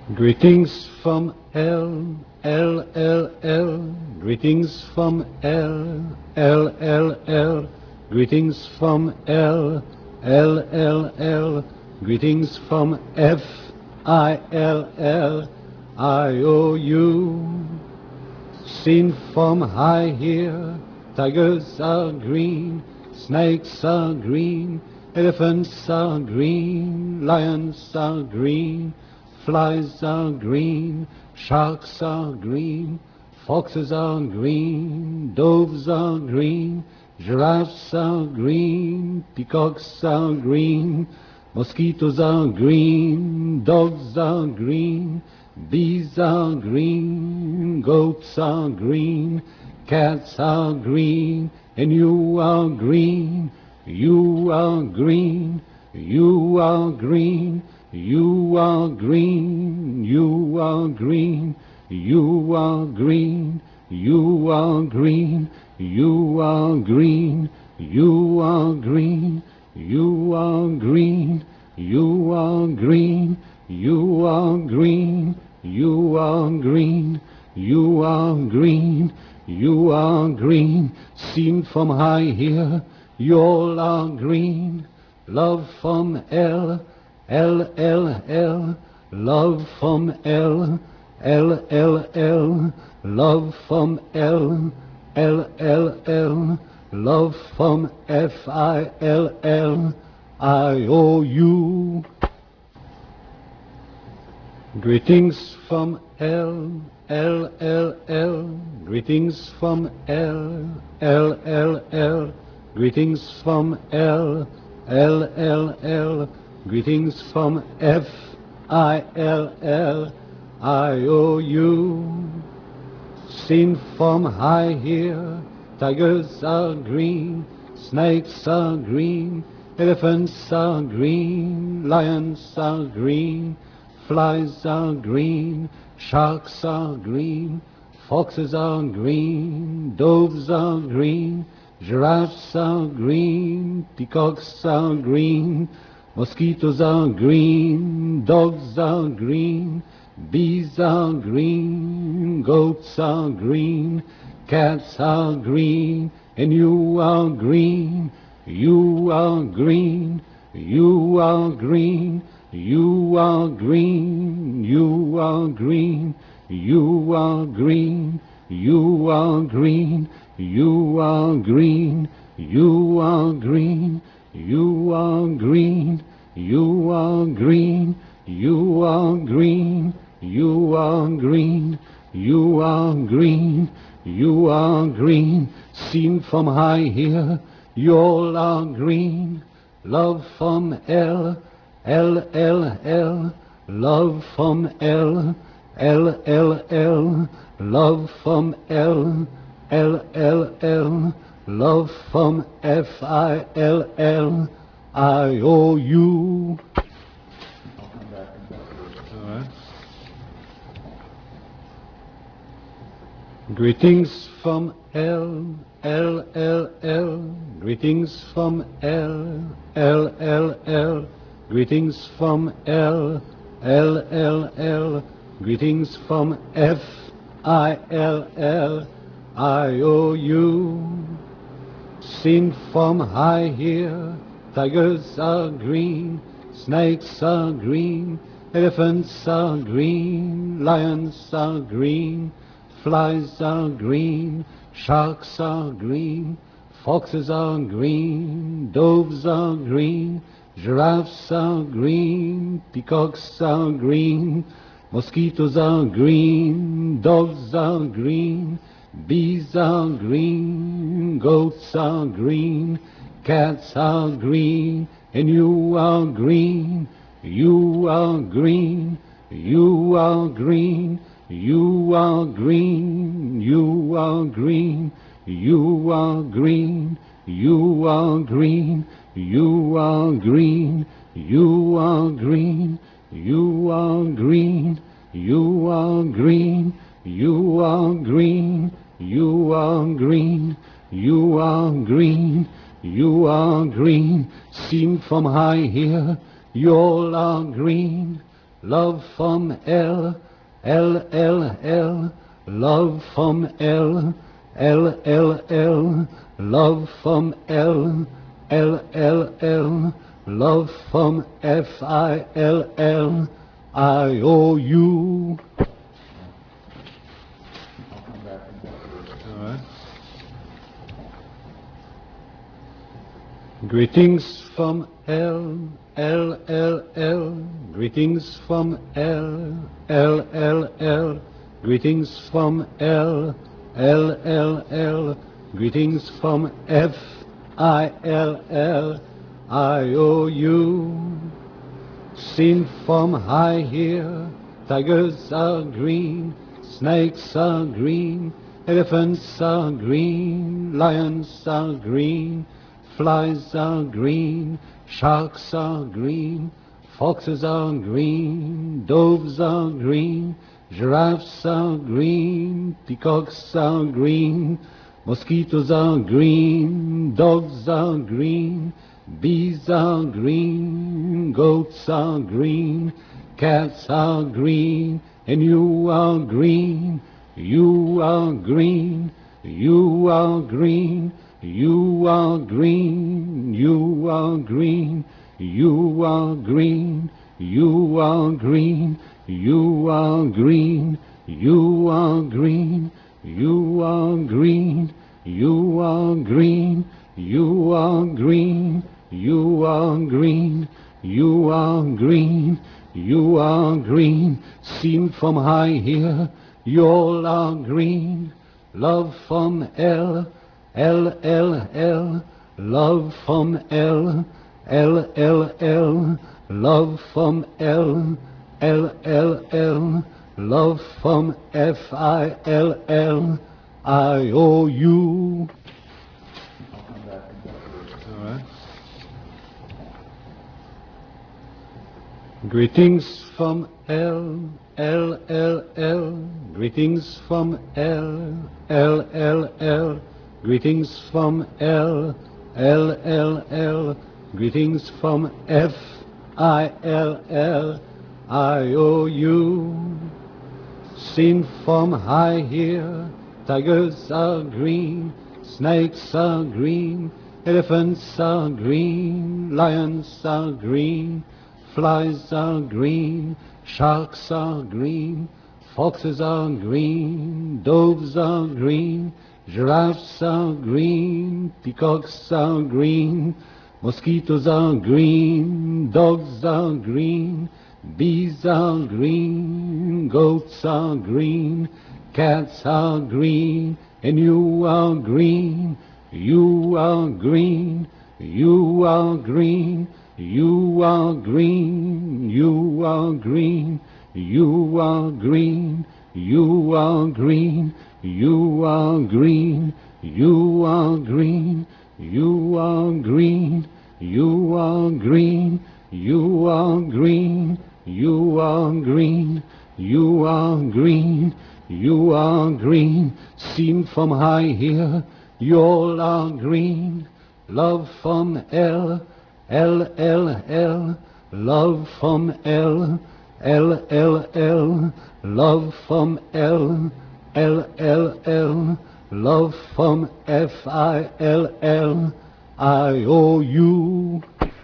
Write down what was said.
Greetings from L. Greetings from L. Greetings from L. Greetings from FILLIOU. Seen from high here, tigers are green, snakes are green, elephants are green, lions are green, flies are green, sharks are green, foxes are green, doves are green, giraffes are green, peacocks are green, mosquitoes are green, dogs are green, bees are green, goats are green, cats are green, and you are green, you are green, you are green, you are green, you are green, you are green, you are green, you are green, you are green, you are green, you are green, you are green, you are green, you are green, you are green, seen from high here, you all are green, love from L, love from L, love from L, love from FILLIOU. Greetings from L. Greetings from L. Greetings from L. Greetings from FILLIOU. Seen from high here, tigers are green, snakes are green, elephants are green, lions are green, flies are green, sharks are green, foxes are green, doves are green, giraffes are green, peacocks are green, mosquitoes are green, dogs are green, bees are green, goats are green, cats are green, and you are green, you are green, you are green, you are green, you are green, you are green, you are green, you are green, you are green, you are green, you are green, you are green, you are green, you are green, you are green, seen from high here, you all are green, love from L, love from L, love from L, love from FILLIOU. Greetings from L. Greetings from L. Greetings from L. Greetings from FILLIOU. Seen from high here, tigers are green, snakes are green, elephants are green, lions are green, flies are green, sharks are green, foxes are green, doves are green, giraffes are green, peacocks are green, mosquitoes are green, dogs are green, bees are green, goats are green, cats are green, and you are green, you are green, you are green, you are green, you are green, you are green, you are green, you are green, you are green, you are green, you are green, you are green, you are green, you are green, you are green, seen from high here, you all are green, love from L, L, L, L, love from L, L, L, L, love from L, L, L, L, love from F-I-L-L, I-O-U. Greetings from L, L, L, L, greetings from L, L, L, L, greetings from L, L, L, L, greetings from F, I, L, L, I-O-U. Seen from high here, tigers are green, snakes are green, elephants are green, lions are green, flies are green, sharks are green, foxes are green, doves are green, giraffes are green, peacocks are green, mosquitoes are green, dogs are green, bees are green, goats are green, cats are green, and you are green, you are green, you are green, you are green, you are green, you are green, you are green, you are green, you are green, you are green, you are green, you are green, you are green, you are green, you are green, seen from high here, you all are green, love from L, L, L, L, love from L, L, L, L, love from L, L, L, L, love from F-I-L-L, I-O-U. Greetings from L, L, L, L, greetings from L, L, L, L, greetings from L, L, L, L, greetings from F, I, L, L, I-O-U. Seen from high here, tigers are green, snakes are green, elephants are green, lions are green, flies are green, sharks are green, foxes are green, doves are green, giraffes are green, peacocks are green, mosquitoes are green, dogs are green, bees are green, goats are green, cats are green, and you are green, you are green, you are green, you are green, you are green, you are green, you are green, you are green, you are green, you are green, you are green, you are green, you are green, you are green, you are green, seen from high here, you all are green, love from L, L, L, L, love from L, L, L, L, love from L, L, L, L, love from F-I-L-L, I-O-U.